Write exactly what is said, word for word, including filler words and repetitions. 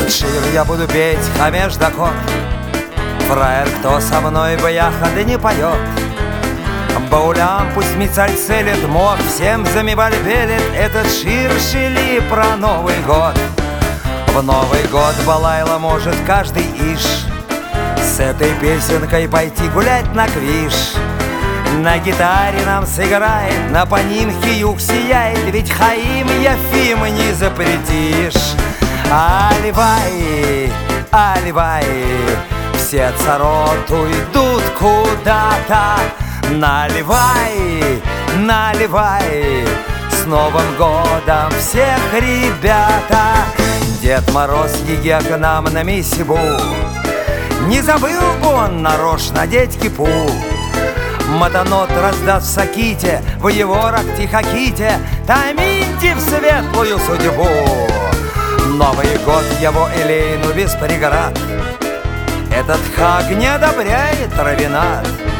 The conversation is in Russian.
Этот шир я буду петь, а между кот. Фраер, кто со мной баяхады не поет. Баулям пусть мицаль целит, мог всем замивальбелит. Этот шир шили про Новый год. В Новый год Балайла может каждый иш с этой песенкой пойти гулять на квиш. На гитаре нам сыграет, на панимхе юг сияет, ведь Хаим Яфим не запретишь. Аливай, аливай, все царот уйдут куда-то. Наливай, наливай, с Новым годом всех, ребята. Дед Мороз Егека нам на миссибу, не забыл бы он нарочно одеть кипу. Матанот раздаст в Саките, в Еворах Тихоките, томите в светлую судьбу. Новый год его Элейну без преград, этот хаг не одобряет Равинат.